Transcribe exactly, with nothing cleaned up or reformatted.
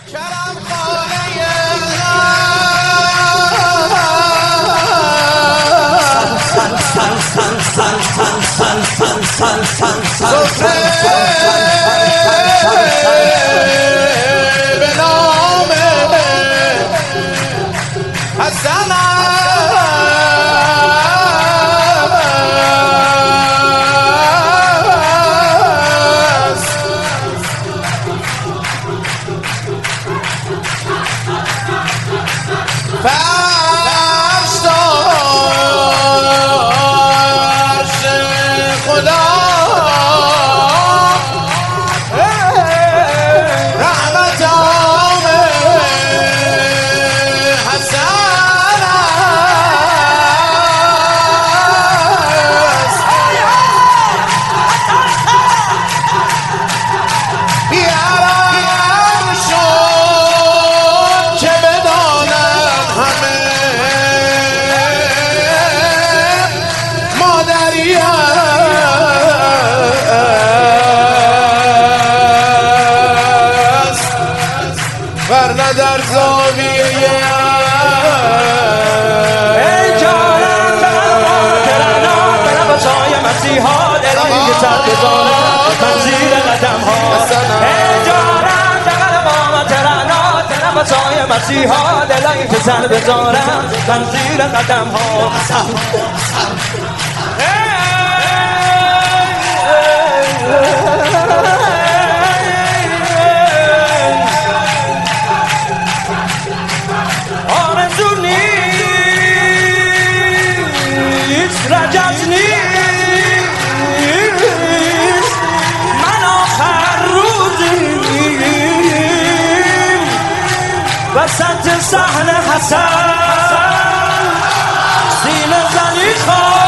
کرم خانه به نام حسن ورنه در زاویه ای جانم ترنا ترنا برم بجای مسیحا دلایی که سر بزانم من زیر قدم ها ای جانم ترنا ترنا ترنا بجای مسیحا دلایی که سر بزانم من زیر قدم ها رجز نیست من آخر روزیم وسط صحنه حسن سینه زنی خواه